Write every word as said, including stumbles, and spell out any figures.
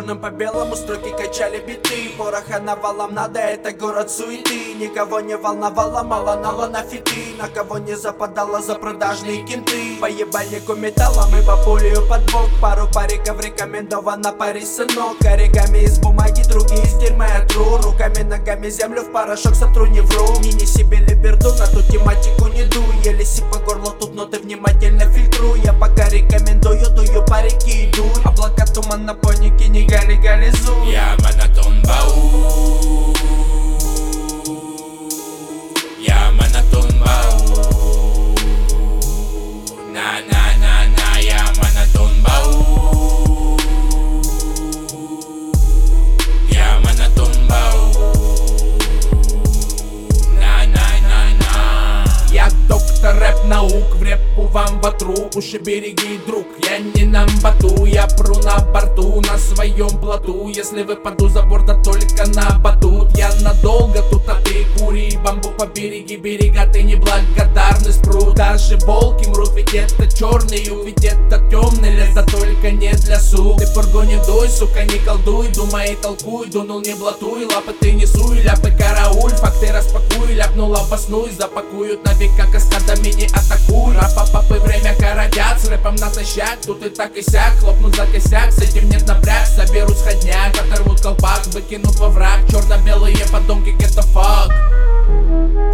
черным по белому строки качали биты. Пороха навалом надо, это город суеты. Никого не волновало, мало нало на фиты. На кого не западало за продажные кенты. По ебальнику металлом и по пулю под бок. Пару париков рекомендовано парить, сынок. Оригами из бумаги, другие из дерьма я тру. Руками, ногами землю в порошок сотру, не вру. Не неси белиберду, на ту тематику не дуй. Еле си по горлу тут, но ты внимательно фильтруй. Я пока рекомендую, дую парики и дуй. Облака туман на понике, не галлегализуй. Я монотон бау, я монотон бау, на-на-на-на, я монотон бау, я монотон бау, на-на-на-на. Я доктор рэп-наук, в рэпу вам вотру. Уши береги, друг, я не на бату. Я пру на борту, на своем плоту. Если выпаду за борт, да только на батут. Я надолго тут, а ты кури бамбу по береги берега. Ты неблагодарный спрут. Даже волки мрут, ведь это черный, ведь это темный лес, да только не для сук. Ты в фургоне дуй, сука, не колдуй, думай и толкуй. Дунул, не блатуй, лапы ты не суй, ляпы карауль. Факты распакуй, ляпнул, обоснуй. Запакуют на века каскадами, не атакуй. Рапа попы время городят, с рэпом натощак. Тут и так и сяк, хлопнут за косяк. С этим нет напряг, соберут сходняк. Оторвут колпак, выкинут во враг. Черно-белые подонки, get the fuck.